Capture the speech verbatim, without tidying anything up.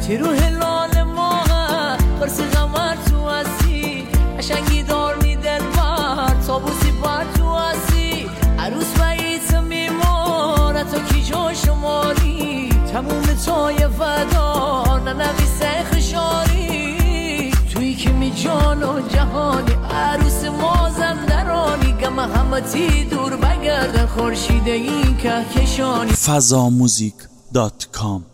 تی رو هلال ماه قرص غمر تو هستی قشنگی دار میدل بر تابوسی بر تو هستی عروس باییت میمونه تو کی جو شماری تموم توی فدا ننویسه خشاری توی که می جان و جهانی عروس مازندرانی گم همتی دور بگردن خورشید این کهکشانی فضاموزیک دات کام